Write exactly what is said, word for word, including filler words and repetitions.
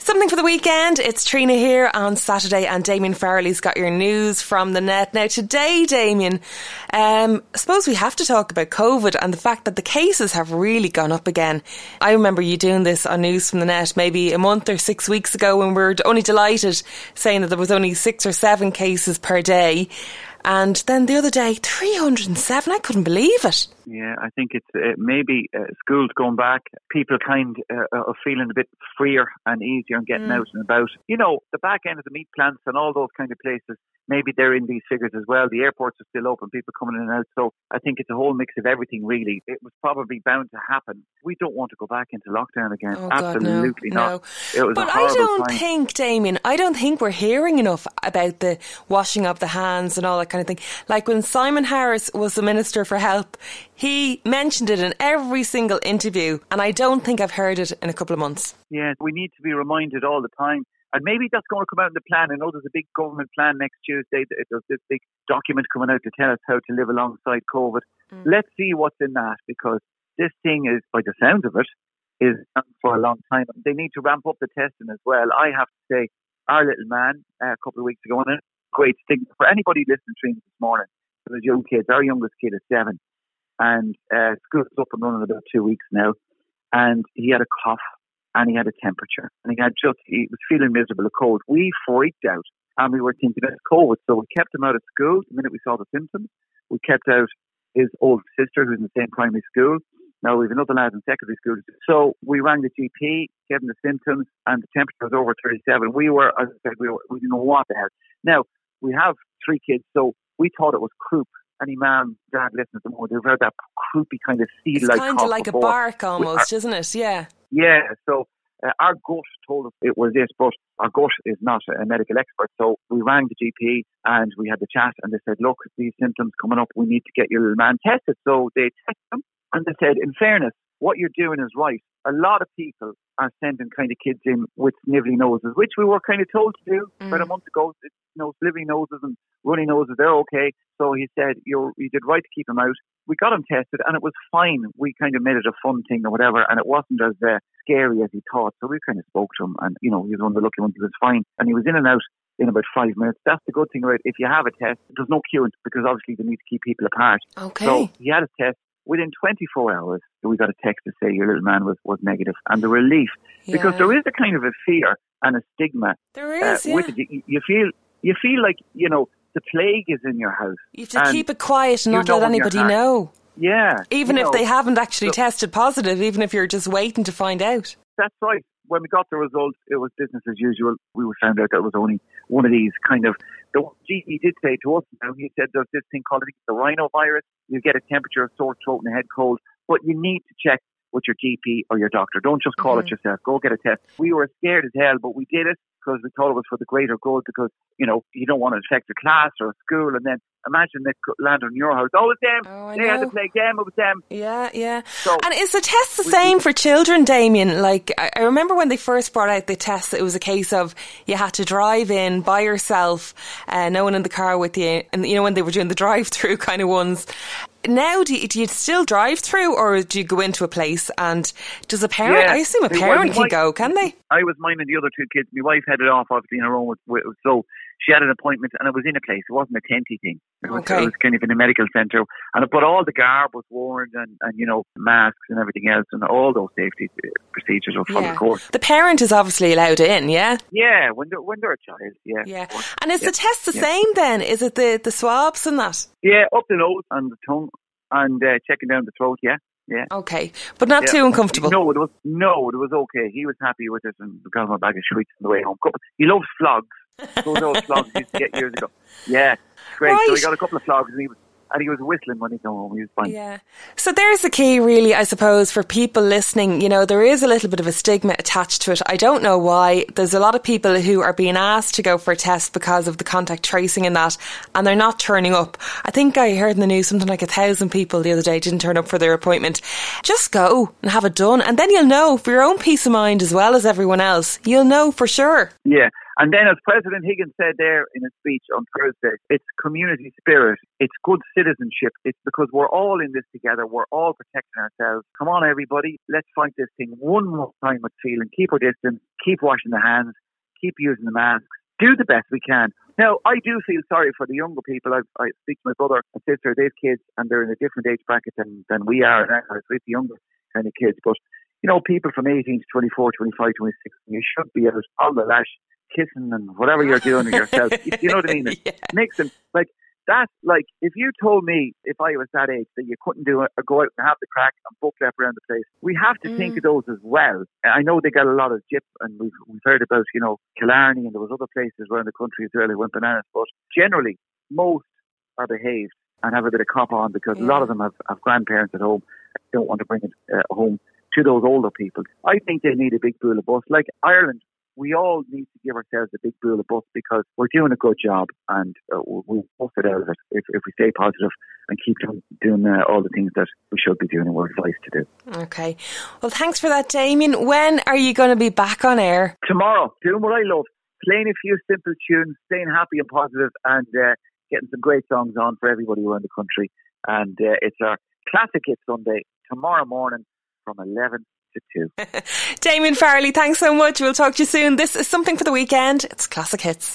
Something for the weekend. It's Trina here on Saturday and Damien Farrelly's got your news from the net. Now today, Damien, um, I suppose we have to talk about COVID and the fact that the cases have really gone up again. I remember you doing this on News from the Net maybe a month or six weeks ago when we were only delighted saying that there was only six or seven cases per day. And then the other day, three hundred seven. I couldn't believe it. Yeah, I think it's uh, maybe uh, schools going back, people kind uh, of feeling a bit freer and easier and getting mm. out and about. You know, the back end of the meat plants and all those kind of places, maybe they're in these figures as well. The airports are still open, people coming in and out. So I think it's a whole mix of everything, really. It was probably bound to happen. We don't want to go back into lockdown again. Oh, Absolutely God, no, not. No. It was but a horrible I don't time. think, Damien, I don't think we're hearing enough about the washing of the hands and all that kind of thing. Like when Simon Harris was the Minister for Health, he mentioned it in every single interview, and I don't think I've heard it in a couple of months. Yeah, we need to be reminded all the time. And maybe that's going to come out in the plan. I know there's a big government plan next Tuesday. There's this big document coming out to tell us how to live alongside COVID. Mm. Let's see what's in that, because this thing is, by the sound of it, is on for a long time. They need to ramp up the testing as well. I have to say, our little man, uh, a couple of weeks ago, and a great stigma for anybody listening to me this morning, for those young kids. Our youngest kid is seven. And uh, school's up and running about two weeks now. And he had a cough and he had a temperature. And he had just, he was feeling miserable, a cold. We freaked out and we were thinking it's COVID. So we kept him out of school the minute we saw the symptoms. We kept out his old sister who's in the same primary school. Now we have another lad in secondary school. So we rang the G P, gave him the symptoms, and the temperature was over thirty-seven. We were, as I said, we, were, we didn't know what the hell. Now, we have three kids, so we thought it was croup. Any man, dad, listening at the moment, they've heard that croupy kind of seal-like It's kind of like before. a bark almost, our, isn't it? Yeah. Yeah, so uh, our gut told us it was this, but our gut is not a medical expert. So we rang the G P and we had the chat and they said, look, these symptoms coming up, we need to get your little man tested. So they tested him and they said, in fairness, what you're doing is right. A lot of people are sending kind of kids in with snivelly noses, which we were kind of told to do mm. about a month ago. You know, snivelly noses and runny noses, they're okay. So he said, You're, you did right to keep him out. We got him tested and it was fine. We kind of made it a fun thing or whatever, and it wasn't as uh, scary as he thought. So we kind of spoke to him and, you know, he was one of the lucky ones. He was fine. And he was in and out in about five minutes. That's the good thing about it. If you have a test, there's no queuing because obviously they need to keep people apart. Okay. So he had a test. Within twenty-four hours, we got a text to say your little man was, was negative. And the relief, yeah. because there is a kind of a fear and a stigma. There is, uh, yeah. with it. You, you feel, you feel like, you know, the plague is in your house. You have to keep it quiet and not let anybody know. Yeah. Even if know, they haven't actually so, tested positive, even if you're just waiting to find out. That's right. When we got the results, it was business as usual. We found out that it was only one of these kind of... The G P did say to us now, he said there's this thing called the rhinovirus. You get a temperature, a sore throat and a head cold, but you need to check with your G P or your doctor. Don't just call mm-hmm. it yourself. Go get a test. We were scared as hell, but we did it because we thought it was for the greater good, because, you know, you don't want to infect a class or a school, and then imagine they landed in your house. Oh, it was them. Oh, I they know. had to play them. It was them. Yeah, yeah. So, and is the test the we, same for children, Damien? Like, I, I remember when they first brought out the test, it was a case of you had to drive in by yourself, uh, no one in the car with you, and, you know, when they were doing the drive-through kind of ones. Now, do you, do you still drive through, or do you go into a place? And does a parent, yeah, I assume a parent can go, can they? I was minding the other two kids. My wife headed off, obviously, in her own. With, with, so she had an appointment, and it was in a place. It wasn't a tenty thing. It was, okay. it was kind of in a medical centre. And but all the garb was worn, and, and you know, masks and everything else, and all those safety procedures were followed, yeah. of course. The parent is obviously allowed in, yeah? Yeah, when they're, when they're a child, yeah. Yeah. And is yeah. the test the yeah. same then? Is it the, the swabs and that? Yeah, up the nose and the tongue. And uh, checking down the throat, yeah, yeah. Okay, but not yeah. too uncomfortable. No, it was no, it was okay. He was happy with it and got him a bag of sweets on the way home. He loves flogs. Those old flogs he used to get years ago. Yeah, great. Right. So he got a couple of flogs, and he was and he was whistling when he came home. He was fine. Yeah. So there's the key, really, I suppose, for people listening. You know, there is a little bit of a stigma attached to it. I don't know why. There's a lot of people who are being asked to go for a test because of the contact tracing and that, and they're not turning up. I think I heard in the news something like a thousand people the other day didn't turn up for their appointment. Just go and have it done, and then you'll know, for your own peace of mind as well as everyone else, you'll know for sure. Yeah. And then, as President Higgins said there in his speech on Thursday, it's community spirit, it's good citizenship, it's because we're all in this together, we're all protecting ourselves. Come on, everybody, let's fight this thing one more time with feeling. Keep our distance, keep washing the hands, keep using the masks, do the best we can. Now, I do feel sorry for the younger people. I, I speak to my brother and sister, they have kids, and they're in a different age bracket than, than we are. And I speak to younger kind of kids. But, you know, people from eighteen to twenty-four, twenty-five, twenty-six, you should be out all the lash, kissing and whatever you're doing yourself. You know what I mean? It yeah. makes them, like, that's like, if you told me, if I was that age, that you couldn't do it or go out and have the crack and book lap around the place, we have to mm. think of those as well. I know they got a lot of jip, and we've, we've heard about, you know, Killarney, and there was other places around the country as well who went bananas, but generally, most are behaved and have a bit of cop on, because yeah. a lot of them have, have grandparents at home and don't want to bring it uh, home to those older people. I think they need a big pool of bus. Like Ireland, we all need to give ourselves a big pool of bus, because we're doing a good job, and uh, we'll bust it out of it if, if we stay positive and keep doing, doing uh, all the things that we should be doing and we're advised to do. Okay. Well, thanks for that, Damien. When are you going to be back on air? Tomorrow, doing what I love, playing a few simple tunes, staying happy and positive, and uh, getting some great songs on for everybody around the country. And uh, it's our Classic Hits Sunday tomorrow morning from eleven to two. Damien Farrelly, thanks so much. We'll talk to you soon. This is Something for the Weekend. It's Classic Hits.